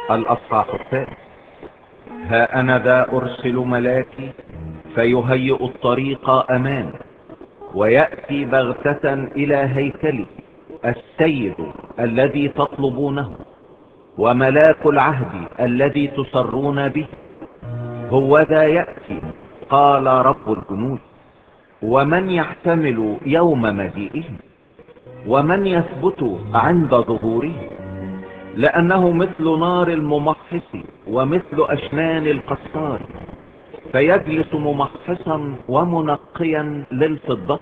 الأصحاح الثالث. ها أنا ذا أرسل ملاكي فيهيئ الطريق أمامي، ويأتي بغتة إلى هيكلي السيد الذي تطلبونه، وملاك العهد الذي تسرون به هو ذا يأتي، قال رب الجنود. ومن يحتمل يوم مجيئه؟ ومن يثبت عند ظهوره؟ لأنه مثل نار الممحص ومثل أشنان القصار، فيجلس ممحصا ومنقيا للفضة،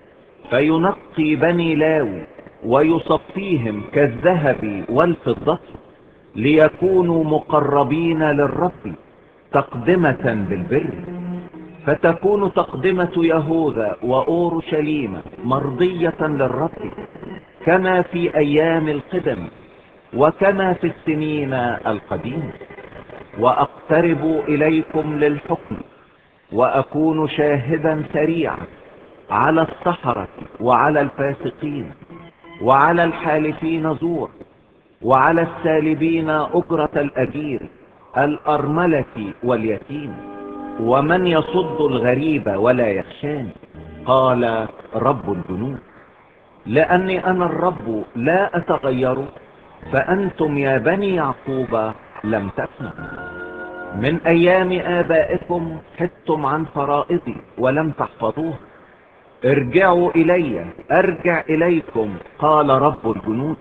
فينقي بني لاوي ويصفيهم كالذهب والفضة، ليكونوا مقربين للرب تقدمة بالبر. فتكون تقدمة يهوذا وأورشليم مرضية للرب، كما في أيام القدم وكما في السنين القديمة. وأقترب إليكم للحكم، وأكون شاهدا سريعا على السحرة وعلى الفاسقين وعلى الحالفين زور وعلى السالبين أجرة الأجير، الأرملة واليتيم، ومن يصد الغريب ولا يخشاني، قال رب الجنود. لأني أنا الرب لا أتغير، فأنتم يا بني يعقوب لم تفهموا. من أيام آبائكم حدتم عن فرائضي ولم تحفظوها. ارجعوا إلي أرجع إليكم، قال رب الجنود.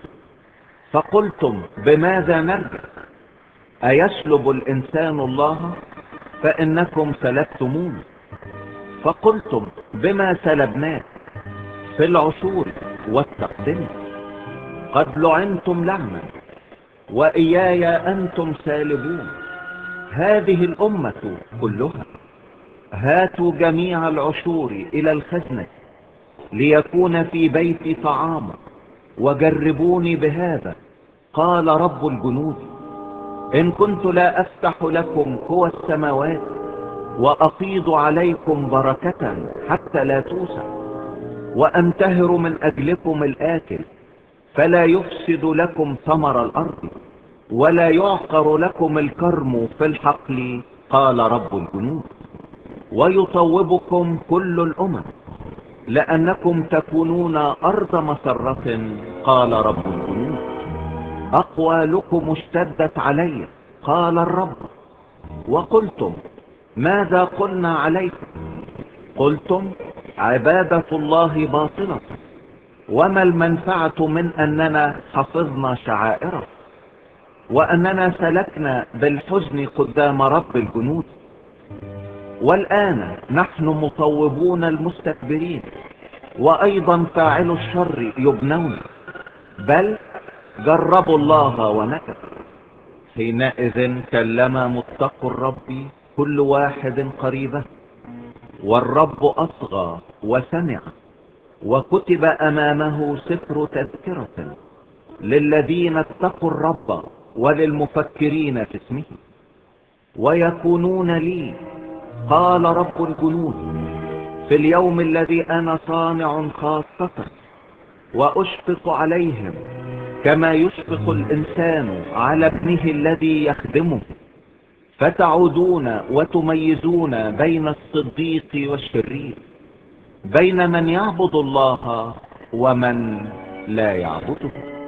فقلتم بماذا نرجع؟ أيسلب الإنسان الله؟ فإنكم سلبتمون. فقلتم بما سلبناك؟ في العشور والتقدم. قد لعنتم لعنا، وإياي أنتم سالبون. هذه الأمة كلها هاتوا جميع العشور إلى الخزنة، ليكون في بيتي طعاما، وجربوني بهذا، قال رب الجنود. إن كنت لا أفتح لكم قوى السماوات وأفيض عليكم بركة حتى لا توسع، وأنتهر من أجلكم الآكل، فلا يفسد لكم ثمر الأرض، ولا يعقر لكم الكرم في الحقل، قال رب الجنود. ويطوبكم كل الأمم، لأنكم تكونون أرض مسرة، قال رب الجنود. أقوالكم اشتدت علي، قال الرب. وقلتم ماذا قلنا عليكم؟ قلتم عبادة الله باطلة، وما المنفعة من أننا حفظنا شعائره، وأننا سلكنا بالحزن قدام رب الجنود. والآن نحن مطوبون المستكبرين، وأيضا فاعل الشر يبنون، بل جربوا الله ونكثوا. حينئذ كلم متقوا الرب كل واحد قريبه، والرب أصغى وسمع، وكتب أمامه سفر تذكرة للذين اتقوا الرب وللمفكرين في اسمه. ويكونون لي، قال رب الجنود، في اليوم الذي أنا صانع خاصة، وأشفق عليهم كما يشفق الإنسان على ابنه الذي يخدمه. فتعودون وتميزون بين الصديق والشرير، بين من يعبد الله ومن لا يعبده.